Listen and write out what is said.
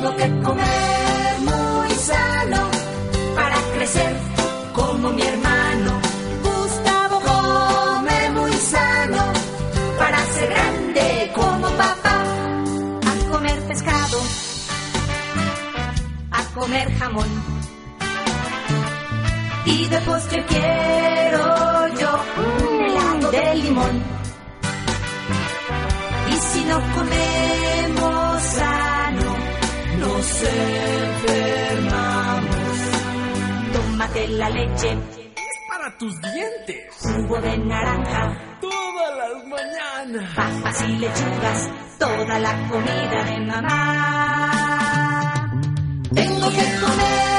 Tengo que comer muy sano para crecer como mi hermano. Gustavo come muy sano para ser grande como papá. A comer pescado, a comer jamón. Y de postre quiero yo un helado de limón. Y si no comemos sano, nos enfermamos. Tómate la leche, es para tus dientes. Jugo de naranja, todas las mañanas. Papas y lechugas, toda la comida de mamá. Tengo que comer